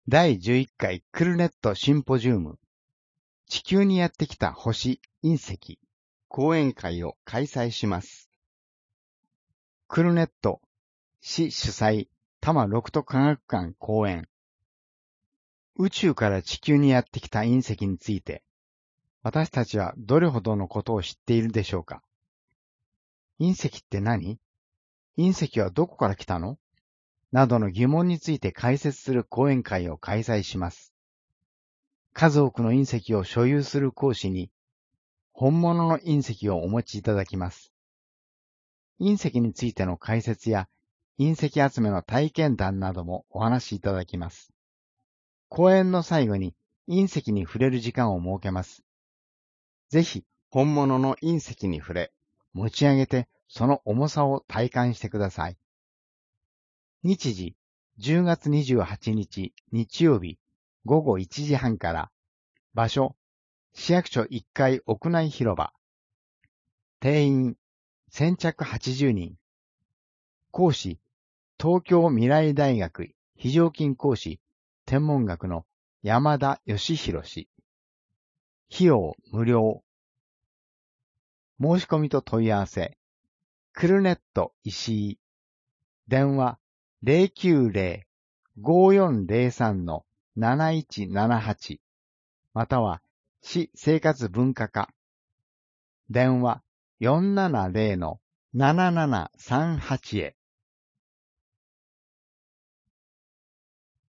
第11回クルネットシンポジウム、地球にやってきた星、隕石、講演会を開催します。クルネット、市主催、多摩六都科学館講演。宇宙から地球にやってきた隕石について、私たちはどれほどのことを知っているでしょうか。隕石って何？隕石はどこから来たの？などの疑問について解説する講演会を開催します。数多くの隕石を所有する講師に、本物の隕石をお持ちいただきます。隕石についての解説や隕石集めの体験談などもお話しいただきます。講演の最後に隕石に触れる時間を設けます。ぜひ本物の隕石に触れ、持ち上げてその重さを体感してください。日時10月28日日曜日午後1時半から、場所市役所1階屋内広場。定員先着80人。講師、東京未来大学非常勤講師、天文学の山田義弘氏。費用無料。申し込みと問い合わせ、クルネット石井。電話090-5403-7178。または、市生活文化課。電話470-7738へ。